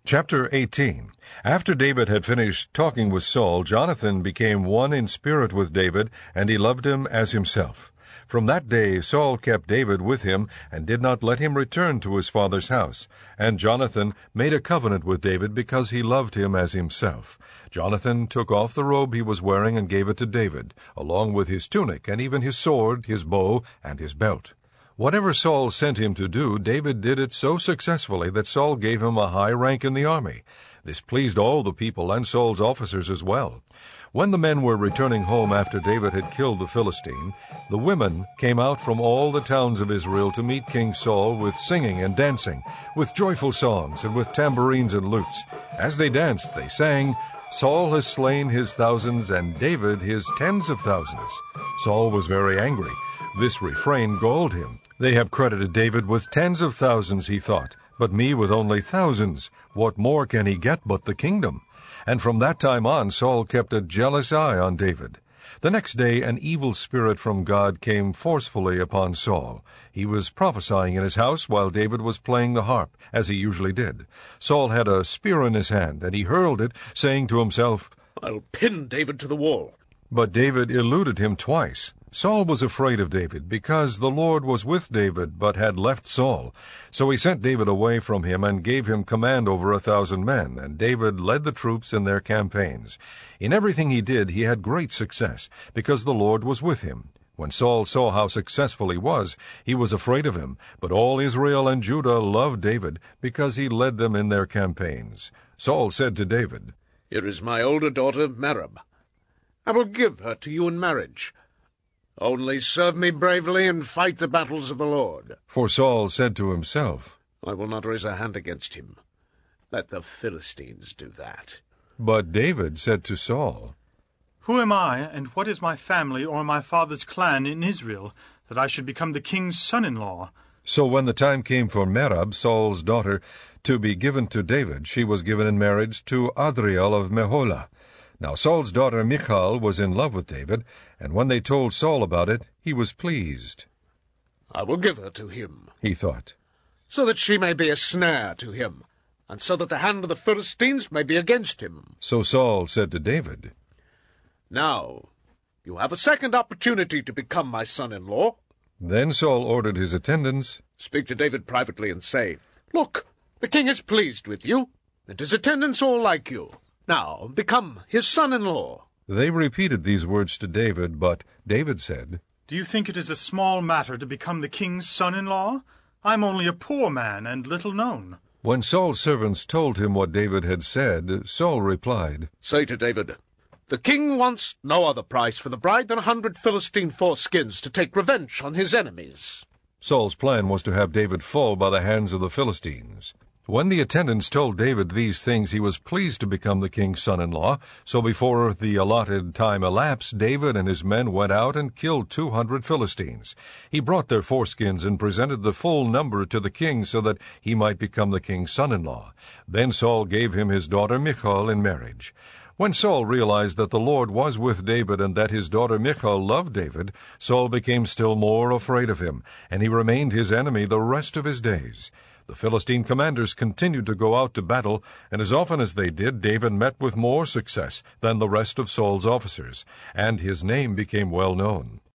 Chapter 18. After David had finished talking with Saul, Jonathan became one in spirit with David, and he loved him as himself. From that day Saul kept David with him, and did not let him return to his father's house. And Jonathan made a covenant with David because he loved him as himself. Jonathan took off the robe he was wearing and gave it to David, along with his tunic, and even his sword, his bow, and his belt. Whatever Saul sent him to do, David did it so successfully that Saul gave him a high rank in the army. This pleased all the people and Saul's officers as well. When the men were returning home after David had killed the Philistine, the women came out from all the towns of Israel to meet King Saul with singing and dancing, with joyful songs and with tambourines and lutes. As they danced, they sang, "Saul has slain his thousands, and David his tens of thousands." Saul was very angry. This refrain galled him. "They have credited David with tens of thousands," he thought, "but me with only thousands. What more can he get but the kingdom?" And from that time on Saul kept a jealous eye on David. The next day an evil spirit from God came forcefully upon Saul. He was prophesying in his house while David was playing the harp, as he usually did. Saul had a spear in his hand, and he hurled it, saying to himself, "I'll pin David to the wall." But David eluded him twice. Saul was afraid of David, because the Lord was with David, but had left Saul. So he sent David away from him and gave him command over 1,000 men, and David led the troops in their campaigns. In everything he did, he had great success, because the Lord was with him. When Saul saw how successful he was afraid of him, but all Israel and Judah loved David, because he led them in their campaigns. Saul said to David, "Here is my older daughter, Merab. I will give her to you in marriage. Only serve me bravely and fight the battles of the Lord." For Saul said to himself, "I will not raise a hand against him. Let the Philistines do that." But David said to Saul, "Who am I, and what is my family or my father's clan in Israel, that I should become the king's son-in-law?" So when the time came for Merab, Saul's daughter, to be given to David, she was given in marriage to Adriel of Meholah. Now Saul's daughter Michal was in love with David, and when they told Saul about it, he was pleased. "I will give her to him," he thought, "so that she may be a snare to him, and so that the hand of the Philistines may be against him." So Saul said to David, "Now you have a second opportunity to become my son-in-law." Then Saul ordered his attendants, "Speak to David privately and say, 'Look, the king is pleased with you, and his attendants all like you. Now become his son-in-law.'" They repeated these words to David, but David said, "Do you think it is a small matter to become the king's son-in-law? I am only a poor man and little known." When Saul's servants told him what David had said, Saul replied, "Say to David, 'The king wants no other price for the bride than 100 Philistine foreskins to take revenge on his enemies.'" Saul's plan was to have David fall by the hands of the Philistines. When the attendants told David these things, he was pleased to become the king's son-in-law. So before the allotted time elapsed, David and his men went out and killed 200 Philistines. He brought their foreskins and presented the full number to the king so that he might become the king's son-in-law. Then Saul gave him his daughter Michal in marriage. When Saul realized that the Lord was with David and that his daughter Michal loved David, Saul became still more afraid of him, and he remained his enemy the rest of his days. The Philistine commanders continued to go out to battle, and as often as they did, David met with more success than the rest of Saul's officers, and his name became well known.